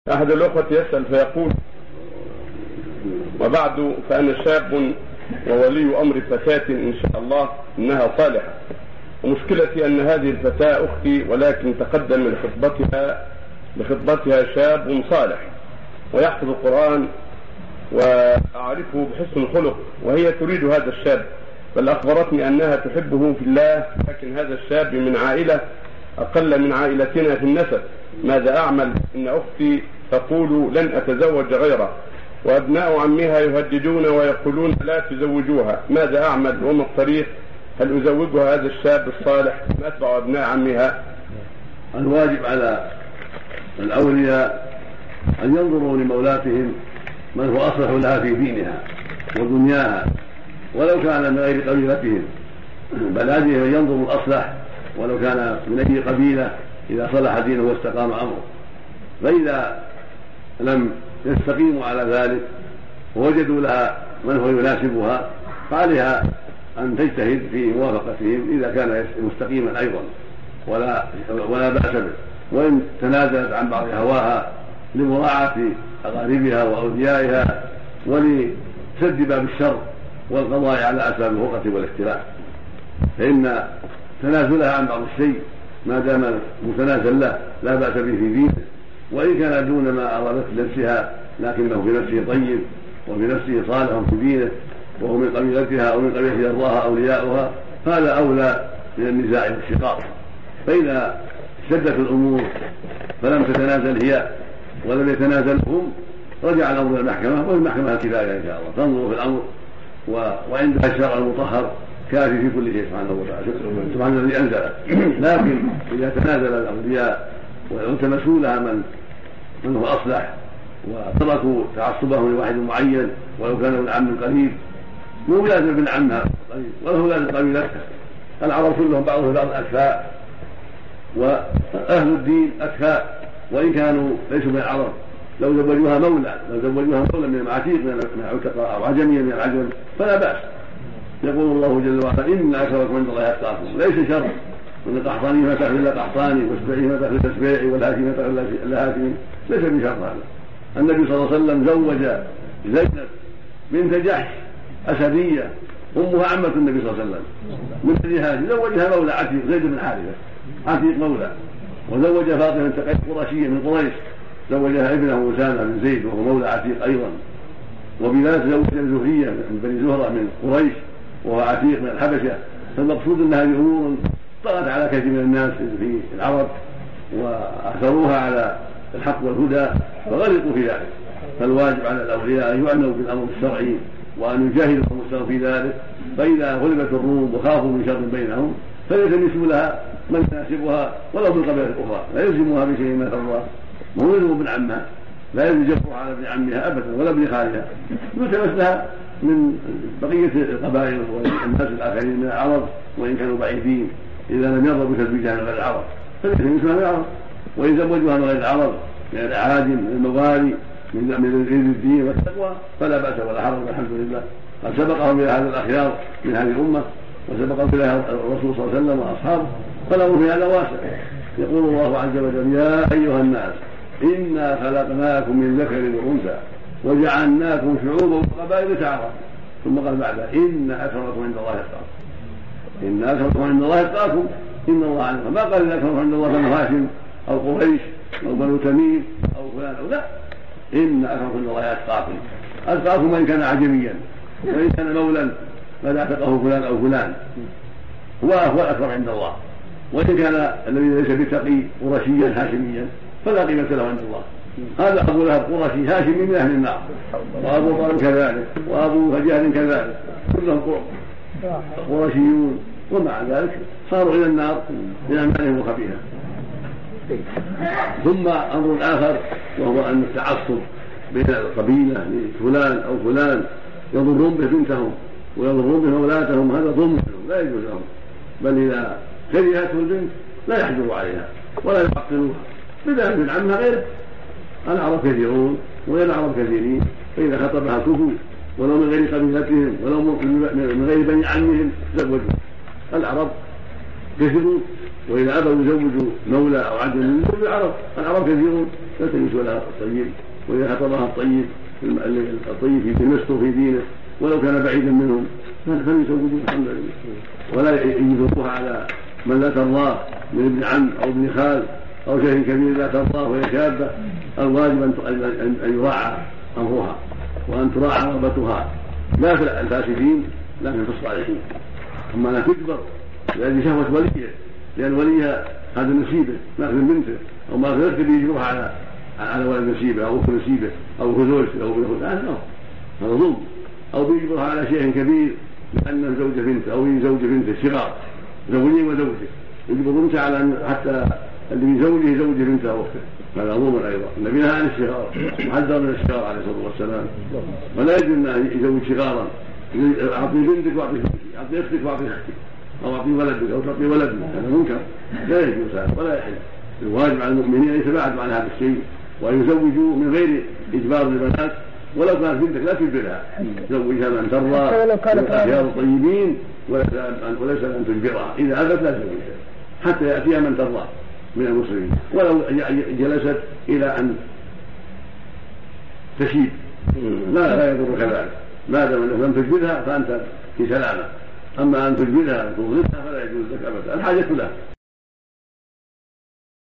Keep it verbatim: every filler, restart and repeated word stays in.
أحد الأخوة يسأل فيقول: وبعد فأنا شاب وولي أمر فتاة إن شاء الله إنها صالحة، ومشكلتي أن هذه الفتاة أختي ولكن تقدم لخطبتها لخطبتها شاب صالح ويحفظ القرآن وأعرفه بحسن الخلق، وهي تريد هذا الشاب، بل أخبرتني أنها تحبه في الله، لكن هذا الشاب من عائلة أقل من عائلتنا في النسب. ماذا أعمل؟ إن أختي تقول لن أتزوج غيره، وأبناء عمها يهددون ويقولون لا تزوجوها. ماذا أعمل وما الطريق؟ هل أزوجها هذا الشاب الصالح أم أتبع أبناء عمها؟ الواجب على الأولياء أن ينظروا لمولاتهم من هو أصلح لها في دينها ودنياها، ولو كان من غير قبيلتهم، بل هذه ينظر الأصلح ولو كان من أي قبيلة إذا صلح دينه واستقام أمره. فإذا لم يستقيموا على ذلك ووجدوا لها من هو يناسبها فعليها أن تجتهد في موافقتهم إذا كان مستقيما أيضا، ولا, ولا بأس به. وإن تنازلت عن بعض هواها لمراعاة أقاربها وأوليائها ولسد باب الشر والقضاء على أسباب الفرقة والاختلاف، فإن تنازلها عن بعض الشيء ما دام متنازل له لا بأس به في دينه، وإن كان دون ما أرادت لنفسها لكنه بنفسه طيب وبنفسه صالح في دينه وهو من قبيلتها أو من قبيلة يرضاها أولياؤها، فهذا أولى من النزاع والشقاق. فإذا شدت الأمور فلم تتنازل هي ولم يتنازل هم رجع الأمر إلى المحكمة، والمحكمة كفاية إن شاء الله تنظر في الأمر، وعندها الشرع المطهر كافي في كل شيء سبحانه وتعالى سبحانه الذي أنزله. لكن إذا تنازل الأولياء والتمسوا لها من من هو أصلح وتركوا تعصبهم لواحد معين ولو كان ابن عم قريب، مو لازم ابن عمها ولا هو لازم قبيلتها. العرب كلهم بعضهم بعض أكفاء، وأهل الدين أكفاء وإن كانوا ليسوا من العرب. لو زوجوها مولى لو زوجوها مولى من العتيق من العتقاء أو عجمية من العجم فلا بأس. يقول الله جل وعلا: إن أكرمكم عند الله أتقاكم. ليس شر من القحطاني ما تأخذ إلا قحطاني، والسبيعي ما تأخذ إلا سبيعي، والهاشمي ما تأخذ إلا هاشمي، ليس من شر هذا. النبي صلى الله عليه وسلم زوج زينب بنت جحش أسدية أمها عمة النبي صلى الله عليه وسلم من بني هاشم، زوجها مولى عتيق زيد بن حارثة عتيق مولى، وزوج فاطمة بنت قيس قرشية من قريش زوجها ابنه أسامة بن زيد وهو مولى عتيق أيضا، وبذلك زوج زهرية من بني زهرة من قريش وهو عتيق من الحبشة. فالمقصود أن هذه أمور طغت على كثير من الناس في العرب وأثروها على الحق والهدى فغرقوا في ذلك. فالواجب على الأولياء أن يعنوا بالأمر الشرعي وأن يجاهدوا المسلمين في ذلك، فإذا غلبت الروم وخافوا من شر بينهم فليلتمسوا لها من يناسبها ولو من قبيلة أخرى، لا يلزموها بشيء من الله، ما هو يلزم ابن عمها، لا يجبرها على ابن عمها أبدا ولا ابن خالها، يلتمس لها من بقية القبائل والناس الآخرين من العرب وإن كانوا بعيدين، إذا لم يرضوا بتزويجها من غير العرب فليلتمسوها من العرب. وإن زوجوها من غير العرب من الأعاجم من المغاري من غير الدين والتقوى فلا بأس ولا حرج، الحمد لله. قد سبقهم إلى هذا الأخيار من هذه الأمة وسبقهم إلى الرسول صلى الله عليه وسلم وأصحابه، فله في هذا واسع. يقول الله عز وجل: يا أيها الناس إنا خلقناكم من ذكر وأنثى وجعلناكم شعوبا وقبائل تعارفوا، ثم قال بعدها: إن أكرمكم عند الله أتقاكم. إن أكرمكم عند الله أتقاكم، إن الله عليكم. ما قال إن أكرمكم عند الله بنو هاشم أو قريش أو بنو تميم أو فلان أو لا، إن أكرمكم عند الله أتقاكم. أتقاكم وإن كان عجميا، وإن كان مولا فلا اعتقه فلان أو فلان، هو هو الأكرم عند الله. وإن كان الذي ليس بتقي قرشيا هاشميا فلا قيمة له عند الله. هذا أبو لهب قرشي هاشمي من أهل النار، وأبو طالب كذلك، وأبو جهل كذلك، كلهم قرشيون، ومع ذلك صاروا إلى النار بأعمالهم الخبيثة. ثم أمر آخر وهو أن التعصب بين القبيلة لفلان أو فلان يضرون به بنتهم ويضرون به أولادهم، هذا ظلم لا يجوز لهم، بل إذا كرهته البنت لا يحجر عليها ولا يعقلوها بدأ من عمها غيره. العرب كثيرون وغير العرب كثيرين، فإذا خطبها كفوا ولو من غير قبيلتهم ولو من غير بني عمهم زوجوا. العرب كثيرون، وإذا أبوا يزوجوا مولى أو عبد من العرب العرب كثيرون تلتمس لها الطيب، واذا خطبها الطيب الطيب في نفسه في دينه ولو كان بعيدا منهم فليزوجوه الحمد لله، ولا يجبروها على من لا ترضاه من ابن عم او ابن خال او شيخ كبير لا ترضاه وهي شابه. الواجب ان يراعى امرها وان تراعى رغبتها لا في الفاسدين لكن في الصالحين. اما لا تجبر لأجل شهوة وليه، لأن وليها هذا نسيبه ماخذ بنته أو ماخذ يرتدي يجبرها على على ولد نسيبه أو أخت نسيبه أو أخت زوجته أو أخت هذا هذا ظلم. أو بيجبرها على شيء كبير لأنه زوج بنته أو زوج بنته صغار زوجين وزوجه يجبر بنته على أن حتى اللي من زوجه زوج بنته أو أخته، هذا ظلم أيضا. النبي نهى عن الصغار وحذر من الصغار عليه الصلاة والسلام، ولا يجوز أن يزوج صغارا. أعطي بنتك وأعطي أعطي أختك وأعطي أختك أو أعطي ولدك أو تعطي ولدك، هذا منكر لا يجوز هذا ولا يحل. الواجب على المؤمنين أن يتباعدوا عن هذا الشيء وأن يزوجوا من غير إجبار البنات، ولو كانت بنتك لا تجبرها، زوجها من ترضى من الأخيار الطيبين وليس أن تجبرها. إذا أبت لا تزوجها حتى يأتيها من ترضى من المسلمين، ولو جلست إلى أن تشيب لا لا يضر كذلك ما دام أنك لم تجبرها فأنت في سلامة. أما أن تجبرها وتغلقها فلا يجوز لك أبدا، الحاجة لها